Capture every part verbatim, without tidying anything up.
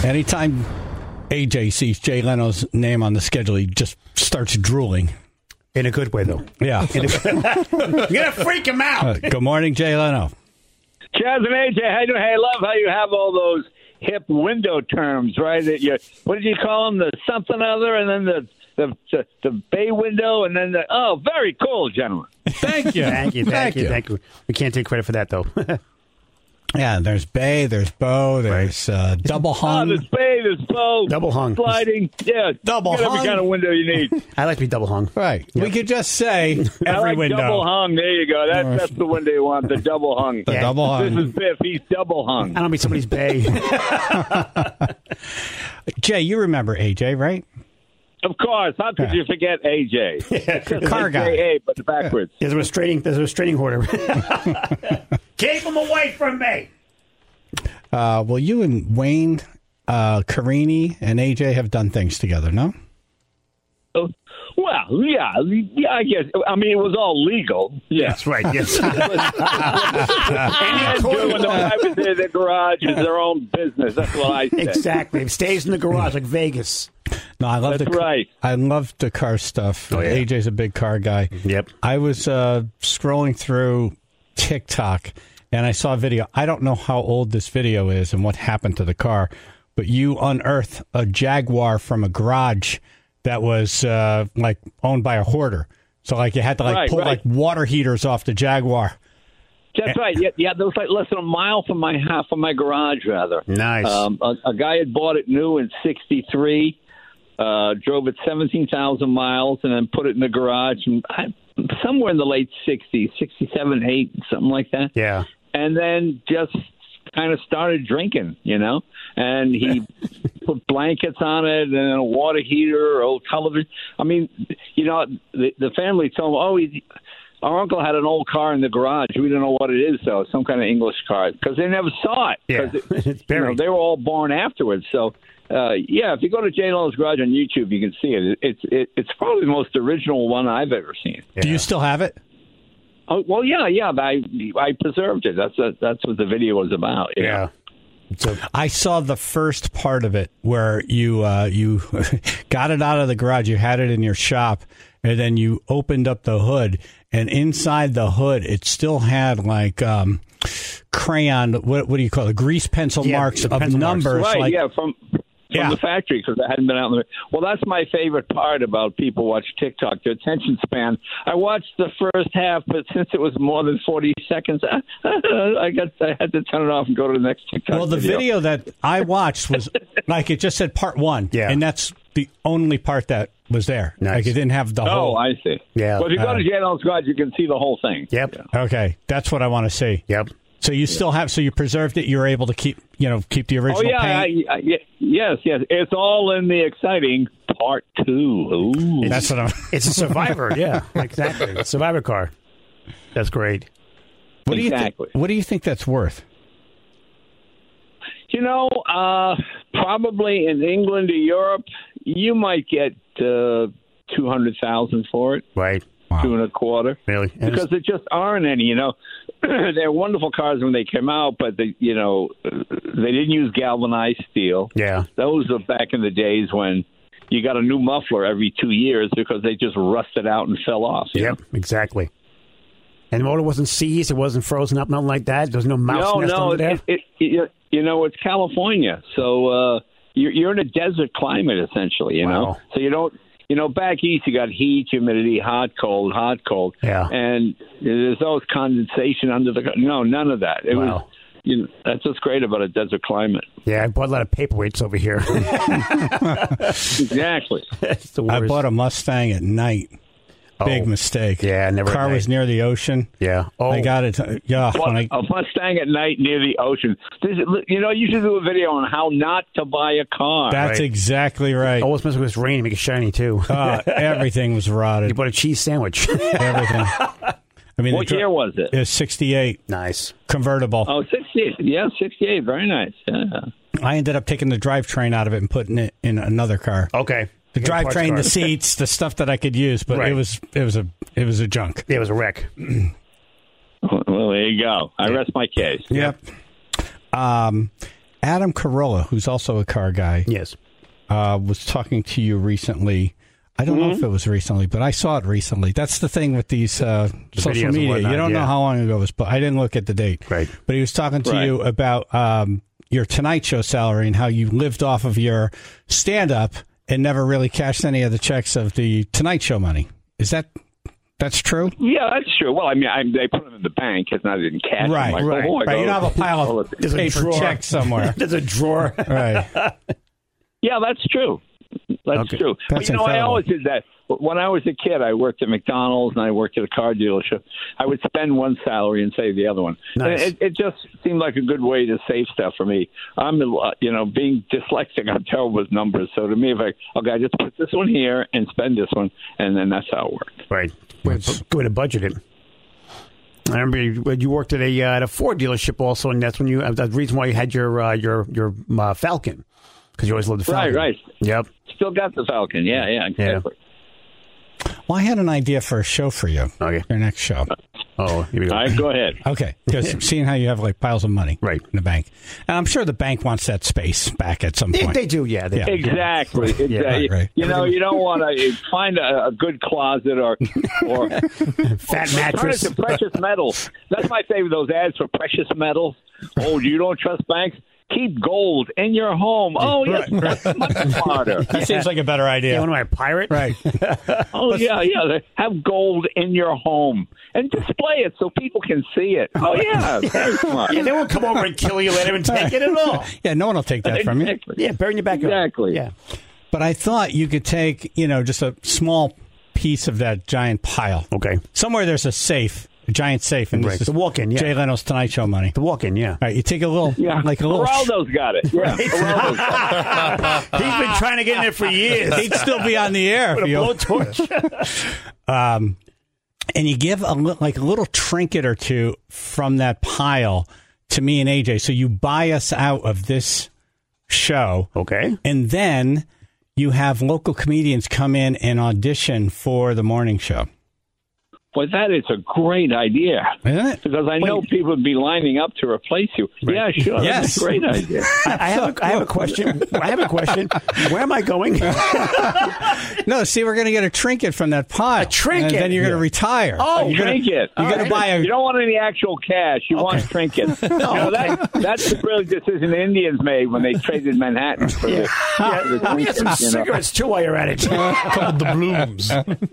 Anytime A J sees Jay Leno's name on the schedule, he just starts drooling. In a good way, though. Yeah. You're going to freak him out. Uh, good morning, Jay Leno. Chaz and A J, how you doing? Hey, I love how you have all those hip window terms, right? That you, what did you call them? The something other, and then the the, the the bay window, and then the oh, very cool, gentlemen. Thank you. Thank you. Thank, Thank you. you. Thank you. We can't take credit for that, though. Yeah, there's bay, there's bow, there's uh, double hung. Oh, there's bay, there's bow, Double hung. sliding. Yeah, Double you get hung. every kind of window you need. I like to be double hung. Right. Yep. We could just say every I like window. double hung. There you go. That's that's the window you want. The double hung. The Yeah. double hung. This is Biff. He's double hung. I don't be somebody's bay. Jay, you remember A J, right? Of course. How could you forget A J? Car guy. A A, but backwards. There's a restraining, there's a restraining order. Keep him away from me. Uh, well, you and Wayne, uh, Carini, and A J have done things together, no? Uh, Well, yeah, yeah. I guess. I mean, it was all legal. Yeah. That's right, yes. And doing the private in the garage is their own business. That's what I say. Exactly. It stays in the garage like Vegas. No, I love That's the right. I love the car stuff. Oh, yeah. A J's a big car guy. Yep. I was uh, scrolling through TikTok and I saw a video. I don't know how old this video is and what happened to the car, but you unearthed a Jaguar from a garage that was uh, like owned by a hoarder. So like you had to like Right, pull right. like water heaters off the Jaguar. That's right. Yeah, yeah. There was like less than a mile from my house, from my garage, rather. Nice. Um, a, a guy had bought it new in sixty-three, uh, drove it seventeen thousand miles, and then put it in the garage, and I, somewhere in the late sixties, sixty-seven, eight, something like that. Yeah. And then just kind of started drinking, you know. And he put blankets on it, and a water heater, old television. I mean, you know, the, the family told him, "Oh, he." Our uncle had an old car in the garage. We didn't know what it is, though. Some kind of English car, because they never saw it. Yeah, 'Cause it's it, you buried. know, they were all born afterwards. So, uh, yeah, if you go to Jay Leno's Garage on YouTube, you can see it. It's it, it's probably the most original one I've ever seen. Do you still have it? Oh well, yeah, yeah. I I preserved it. That's a, that's what the video was about. you know. Yeah. So, I saw the first part of it where you uh, you got it out of the garage. You had it in your shop, and then you opened up the hood, and inside the hood, it still had like um, crayon. What, what do you call it? Grease pencil Yeah, marks the of pencil marks. numbers. Right, like, yeah, from from Yeah. the factory, because I hadn't been out in the. Well, that's my favorite part about people watch TikTok. Their attention span. I watched the first half, but since it was more than forty seconds, I got I had to turn it off and go to the next TikTok. Well, the video that I watched was like it just said part one, Yeah. and that's the only part that was there. Nice. Like it didn't have the Oh, whole. I see. Yeah. Well, if you go Uh, to Jay Leno's Garage, you can see the whole thing. yep. Okay, that's what I want to see. Yep. So you still have, so you preserved it. You were able to keep, you know, keep the original Oh yeah, I, paint. I, ye- yes, yes. It's all in the exciting part two. Ooh. That's what I'm. It's a Survivor. Yeah, exactly. It's a Survivor car. That's great. What do you Exactly. think? What do you think that's worth? You know, uh, probably in England or Europe, you might get uh, two hundred thousand for it, Right. two and a quarter. Really? And Because there just aren't any, you know. They're wonderful cars when they came out, but they, you know, they didn't use galvanized steel. yeah. Those are back in the days when you got a new muffler every two years because they just rusted out and fell off. you Yep. Exactly. And the motor wasn't seized. It wasn't frozen up. Nothing like that. There's no mouse No, nest no, under there. it, it, it, you know, it's California, so uh, you're, you're in a desert climate essentially. You Wow. know, so you don't, you know, back east you got heat, humidity, hot, cold, hot, cold, Yeah. and there's always condensation under the. No, none of that. It Wow. was. You know, that's what's great about a desert climate. Yeah, I bought a lot of paperweights over here. Exactly. It's the I worst. bought a Mustang at night. Big Oh. mistake. Yeah, never at Car was night. near the ocean. Yeah. Oh, I got it. uh, Yeah, Well, when I, a Mustang at night near the ocean. This is, you know, you should do a video on how not to buy a car. that's right. exactly right. always mess with this rain and make it shiny too. Uh, everything was You rotted. bought a cheese sandwich. Everything. I mean, What the dr- year was it? It was sixty-eight Nice. convertible. Oh, sixty-eight. Yeah, sixty-eight. Very nice. Yeah. I ended up taking the drivetrain out of it and putting it in another car. Okay. The Good parts drivetrain, car. the seats, the stuff that I could use, but Right. it was it was a it was a junk. Yeah, it was a wreck. Well, there you go. I rest my case. Yep. Um, Adam Carolla, who's also a car guy, Yes. uh, was talking to you recently. I don't Mm-hmm. know if it was recently, but I saw it recently. That's the thing with these uh, The videos social and media. whatnot, You don't know yeah. how long ago it was, but I didn't look at the date. Right. But he was talking to Right. you about um, your Tonight Show salary and how you lived off of your stand-up and never really cashed any of the checks of the Tonight Show money. Is that that's true? Yeah, that's true. Well, I mean, I, they put them in the bank. It's not in cash. Right, I'm like, right, oh, I right. go- You don't have a pile oh, of it's- There's a paper drawer. checks somewhere. There's a drawer. Right. Yeah, that's true. That's Okay. true. That's but, you know, I incredible. always did that. When I was a kid, I worked at McDonald's and I worked at a car dealership. I would spend one salary and save the other one. Nice. And It, it just seemed like a good way to save stuff for me. I'm, uh, you know, being dyslexic, I'm terrible with numbers. So to me, if I, okay, I just put this one here and spend this one, and then that's how it worked. Right. Good way to budget it. I remember you, when you worked at a uh, at a Ford dealership also, and that's when you. That's the reason why you had your uh, your your uh, Falcon, because you always loved the Right, Falcon. right. Yep. Still got the Falcon. Yeah, yeah, exactly. Well, I had an idea for a show for you. Okay. Your next show. Oh, here we go. All right, go ahead. Okay, because seeing how you have like piles of money Right. in the bank, and I'm sure the bank wants that space back at some They, point. they do, yeah. They Yeah. do. Exactly. Yeah, exactly. right, right. You know, you don't want to find a, a good closet or or Fat turn it mattress. to precious metals. That's my favorite. Those ads for precious metals. Oh, you don't trust banks? Keep gold in your home. Oh, yes, that's much smarter. That seems like a better idea. Yeah, what am I, a pirate? Right. Oh, yeah, yeah. Have gold in your home and display it so people can see it. Oh, yeah, very smart. Yeah, they won't come over and kill you later and take it at all. Yeah, no one will take that from you. Exactly. Yeah, burn your back up. Exactly. Yeah. But I thought you could take, you know, just a small piece of that giant pile. Okay. Somewhere there's a safe, a giant safe, and Right. this is The walk-in, yeah. Jay Leno's Tonight Show money. The walk-in, yeah. All right, you take a little, Yeah, like a little. Geraldo's got it. Yeah, Geraldo's got it. He's been trying to get in there for years. He'd still be on the air. With if a you- blowtorch. um, and you give a li- like a little trinket or two from that pile to me and A J. So you buy us out of this show, Okay. and then you have local comedians come in and audition for the morning show. Well, that is a great idea. Isn't it? Because I know people would be lining up to replace you. Yeah, sure. Yes. That's a great idea. I, I have a, I have a question. I have a question. Where am I going? No, see, we're going to get a trinket from that pile. A trinket? And then you're going to Yeah. retire. Oh, you're gonna, Trinket. You're All going to right. buy a. You don't want any actual cash. You want trinkets. You know, that, that's the brilliant decision the Indians made when they traded Manhattan for the, Yeah. for the Let me get some trinkets, you know. cigarettes, too, while you're at it. Called the Blooms.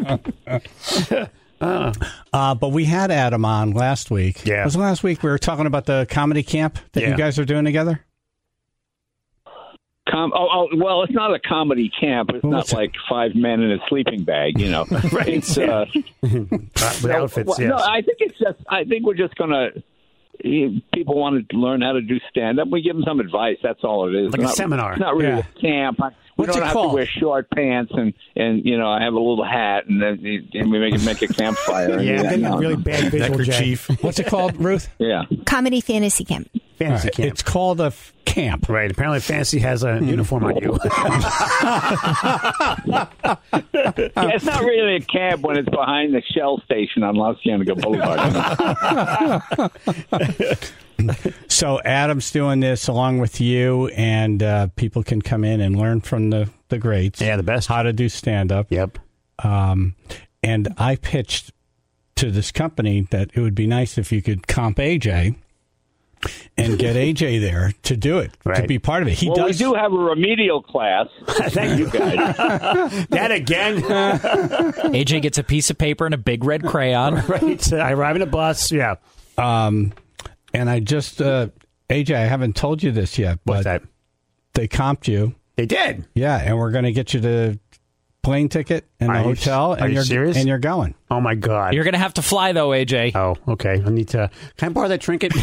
Uh, but we had Adam on last week. Yeah. Was it last week we were talking about the comedy camp that Yeah. you guys are doing together? Com- oh, oh, well, it's not a comedy camp. It's Well, not what's it? like five men in a sleeping bag, you know. Right. It's, uh, With outfits, well, yes. No, I think it's just. I think we're just gonna. People want to learn how to do stand up. We give them some advice. That's all it is. Like a Not- seminar. It's not really Yeah. a camp. I, we What's don't it have called? to wear short pants and and you know I have a little hat and then and we make make a campfire. and Yeah, I'm that. getting a No, really no. bad visual, Jay. Neckerchief. What's it called, Ruth? Yeah. Comedy Fantasy Camp. Fantasy All right, camp. It's called a f- camp. Right. Apparently, Fantasy has a uniform on you. Yeah, it's not really a camp when it's behind the Shell station on Los Cienega Boulevard. So Adam's doing this along with you, and uh, people can come in and learn from the, the greats. Yeah, the best. How to do stand-up. Yep. Um, and I pitched to this company that it would be nice if you could comp A J and get A J there to do it, to Right. be part of it. He well, does. we do have a remedial class. Thank you, guys. That again. A J gets a piece of paper and a big red crayon. Right. I arrive in a bus. Yeah. Um, and I just, uh, A J, I haven't told you this yet, but What's that? they comped you. They did. Yeah, and we're going to get you the plane ticket and the Are you- hotel, are and you you're serious? and you're going. Oh my God. You're going to have to fly, though, A J. Oh, okay. I need to. Can I borrow that trinket?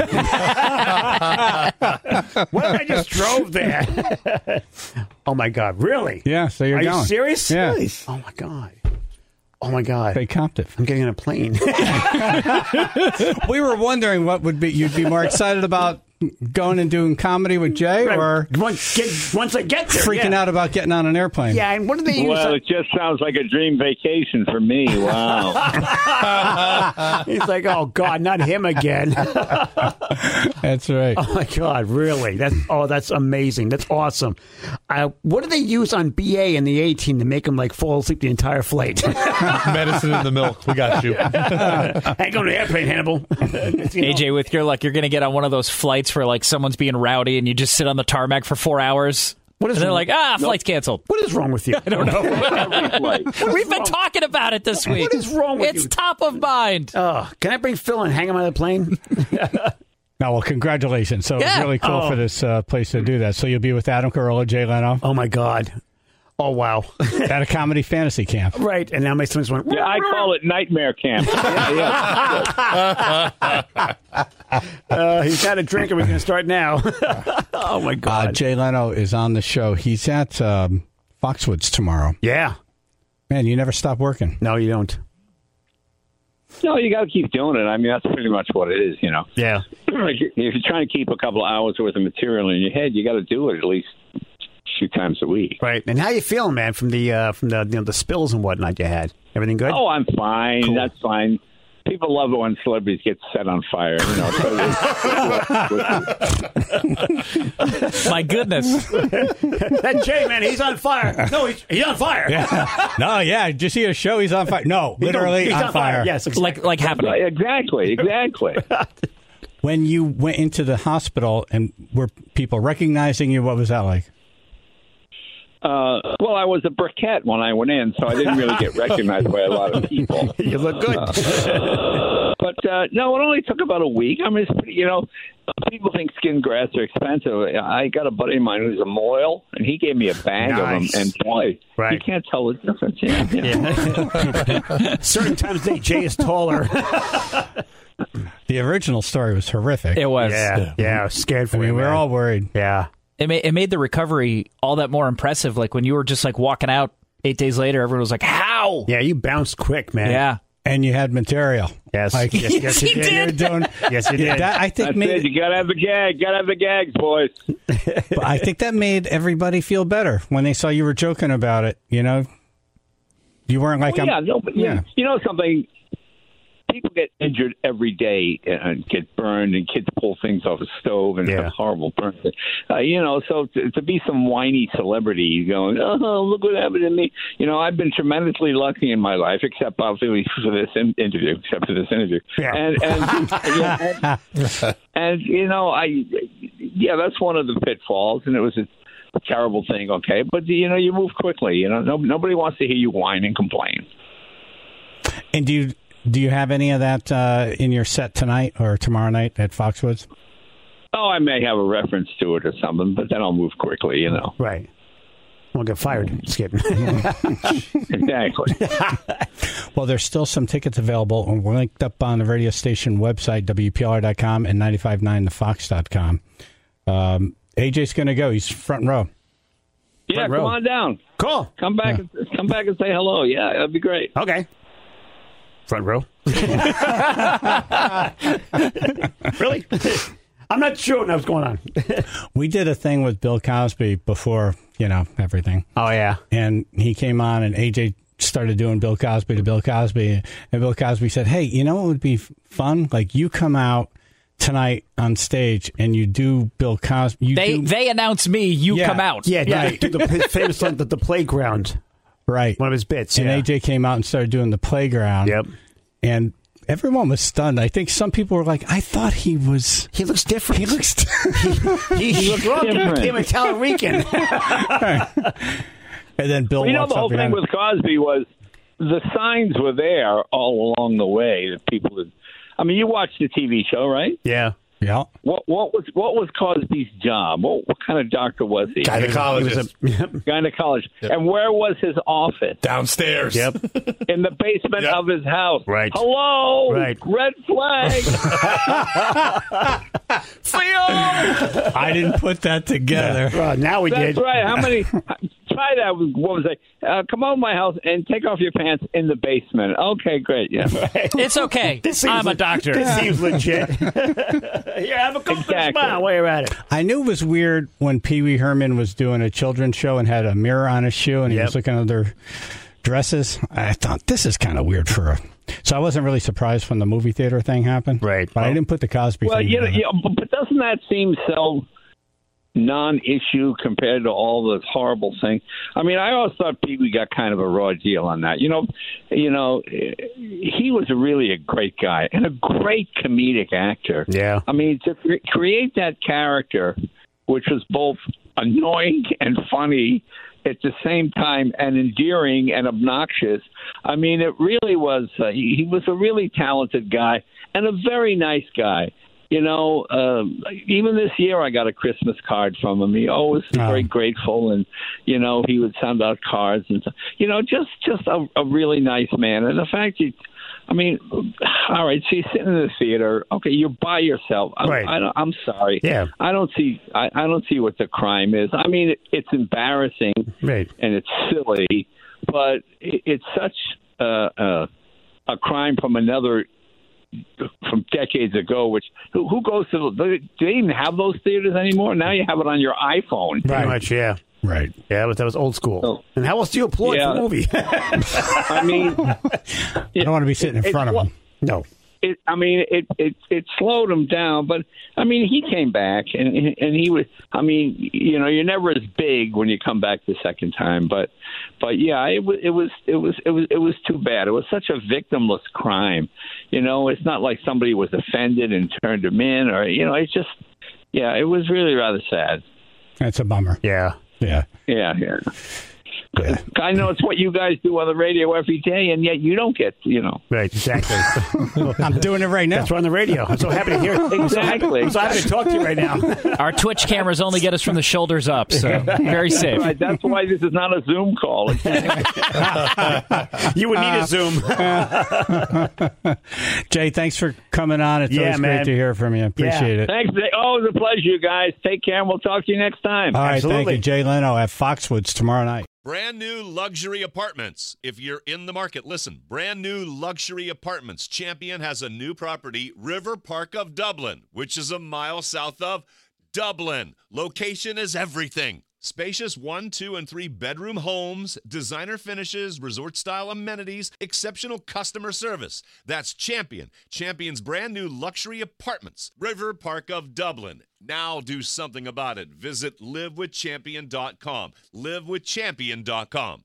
What if I just drove there? Oh my God! Really? Yeah, so you're Are going. you serious? Yeah. Oh my God! Oh my God! They comped it. I'm getting on a plane. We were wondering what would be you'd be more excited about going and doing comedy with Jay, Right. or once, get, once I get there, freaking yeah. out about getting on an airplane? Yeah, and what do they use? Well, it just sounds like a dream vacation for me. Wow. He's like, oh God, not him again. That's right. Oh my God, really? That's oh, that's amazing. That's awesome. Uh, what do they use on B A and the A team to make them like fall asleep the entire flight? Medicine in the milk. We got you. Hang on to the airplane, Hannibal. You know? A J, with your luck, you're going to get on one of those flights where like someone's being rowdy and you just sit on the tarmac for four hours. What is and they're wrong- like, ah, flight's canceled. What is wrong with you? I don't know. Every flight. We've been talking about it this week. What is wrong with it's you? It's top of mind. Oh, can I bring Phil and hang him on the plane? No, well, congratulations. So Yeah. it's really cool Oh. for this uh, place to do that. So you'll be with Adam Carolla, Jay Leno, Oh my God. Oh wow. at a comedy fantasy camp. Right, and now my stomach's went. Yeah, I call it nightmare camp. Yeah, yeah. Uh, he's had a drink, and we're going to start now. Oh my Uh, God. Jay Leno is on the show. He's at um, Foxwoods tomorrow. Yeah. Man, you never stop working. No, you don't. No, you got to keep doing it. I mean, that's pretty much what it is, you know. Yeah. If you're trying to keep a couple of hours worth of material in your head, you got to do it at least a few times a week. Right. And how you feeling, man? From the uh, from the you know the spills and whatnot you had. Everything good? Oh, I'm fine. Cool. That's fine. People love it when celebrities get set on fire. You know. So My goodness. That Jay, man, he's on fire. No, he's, he's on fire. Yeah. No, yeah. Did you see a show? He's on fire. No, He's literally he's on, fire. Yes, exactly. like like happening. exactly, exactly. When you went into the hospital and were people recognizing you, what was that like? Uh, well, I was a briquette when I went in, so I didn't really get recognized by a lot of people. You look good. But uh, no, it only took about a week. I mean, it's pretty, you know, people think skin grafts are expensive. I got a buddy of mine who's a mohel, and he gave me a bag Nice. of them. And boy, Right. you can't tell the difference. Yeah, yeah. Certain times of day, Jay is taller. The original story was horrific. It was. Yeah, yeah. I was scared for I mean, you, we we're man. all worried. Yeah. It made, it made the recovery all that more impressive. Like when you were just like walking out eight days later, everyone was like, how? Yeah, you bounced quick, man. Yeah. And you had material. Yes. Like, yes, yes, you he did. you're doing. Yes, you did. That, I think That's made it. You got to have the gag. Got to have the gags, boys. But I think that made everybody feel better when they saw you were joking about it. You know, you weren't like, Well, I'm, yeah, no, but yeah. yeah. You know something? People get injured every day and get burned, and kids pull things off a stove and Yeah. have horrible burns. Uh, you know, so to, to be some whiny celebrity going, oh, look what happened to me. You know, I've been tremendously lucky in my life, except obviously for this in- interview, except for this interview. Yeah. And, and, yeah, and, and, you know, I, yeah, that's one of the pitfalls, and it was a terrible thing, okay? But, you know, you move quickly. You know, no, nobody wants to hear you whine and complain. And do you do you have any of that uh, in your set tonight or tomorrow night at Foxwoods? Oh, I may have a reference to it or something, but then I'll move quickly, you know. Right. Won't get fired. Just kidding. Exactly. Well, there's still some tickets available, and we're linked up on the radio station website, W P L R dot com and nine five nine the fox dot com. Um, A J's going to go. He's front row. Yeah, Front come row. on down. Cool. Come back, and, come back and say hello. Yeah, that'd be great. Okay. Front row. Really? I'm not sure what's going on. We did a thing with Bill Cosby before, you know, everything. Oh, yeah. And he came on, and A J started doing Bill Cosby to Bill Cosby. And Bill Cosby said, hey, you know what would be fun? Like, you come out tonight on stage and you do Bill Cosby. You They do, they announce me, you Yeah. come out. Yeah, Yeah. do the, his famous song, the, the Playground, right. one of his bits. And yeah. A J came out and started doing the Playground. Yep. And everyone was stunned. I think some people were like, I thought he was... He looks different. He looks... he, he looks wrong. He different. became a Talarican. And then Bill Well, you know, walks the up whole thing behind him. with Cosby was the signs were there all along the way that people had. I mean, you watched the T V show, right? Yeah. Yeah. What what was what was Cosby's job? What what kind of doctor was he? Gynecologist. Yep. Gynecologist. And where was his office? Downstairs. Yep. In the basement Yep. of his house. Right. Hello. Right. Red flag. Theo! I didn't put that together. Well, now we That's did. right. How many? try that. What was it? Uh, come over to my house and take off your pants in the basement. Okay, great. Yeah. It's okay. This seems I'm a le- doctor. This seems legit. Here, have a couple Exactly. smile while you're at it. I knew it was weird when Pee Wee Herman was doing a children's show and had a mirror on his shoe and he Yep. was looking at their dresses. I thought, this is kind of weird for a... So I wasn't really surprised when the movie theater thing happened. Right. But I didn't put the Cosby Well, thing you know, together. you know, but doesn't that seem so non-issue compared to all the horrible things? I mean, I always thought Pee Wee got kind of a raw deal on that. You know, you know, he was a really a great guy and a great comedic actor. Yeah. I mean, to cre- create that character, which was both annoying and funny at the same time and endearing and obnoxious. I mean, it really was, uh, he, he was a really talented guy and a very nice guy. You know, um, even this year I got a Christmas card from him. He always was Oh. very grateful, and, you know, he would send out cards and stuff. You know, just, just a, a really nice man. And the fact he, I mean, all right, so you're sitting in the theater. Okay, you're by yourself. I, Right. I, don't- I'm sorry. Yeah. I don't see. I, I don't see what the crime is. I mean, it, it's embarrassing Right. and it's silly, but it, it's such uh, uh, a crime from another from decades ago. Which who, who goes to? The, do they even have those theaters anymore? Now you have it on your iPhone. Pretty much, yeah. Right. Yeah, but that was old school. Oh. And how else do you applaud Yeah. for a movie? I mean, I don't want to be sitting in It's front of what- him. No. it, I mean, it, it it slowed him down, but I mean, he came back, and and he was. I mean, you know, you're never as big when you come back the second time, but but yeah, it was it was it was it was it was too bad. It was such a victimless crime. You know, it's not like somebody was offended and turned him in, or you know, it's just yeah, it was really rather sad. That's a bummer. Yeah. Yeah. Yeah, yeah. Yeah. I know it's what you guys do on the radio every day, and yet you don't get, you know. Right, exactly. I'm doing it right now. That's why on the radio. I'm so happy to hear it. Exactly. I'm so happy to talk to you right now. Our Twitch cameras only get us from the shoulders up, so very safe. Right, that's why this is not a Zoom call. You would need a Zoom. Jay, thanks for coming on. It's Yeah, always man. great to hear from you. Appreciate it. Thanks. Oh, it was a pleasure, you guys. Take care, and we'll talk to you next time. All right, Absolutely. thank you. Jay Leno at Foxwoods tomorrow night. Brand new luxury apartments. If you're in the market, listen. Brand new luxury apartments. Champion has a new property, River Park of Dublin, which is a mile south of Dublin. Location is everything. Spacious one, two, and three bedroom homes, designer finishes, resort-style amenities, exceptional customer service. That's Champion. Champion's brand new luxury apartments, River Park of Dublin. Now do something about it. Visit live with champion dot com. live with champion dot com.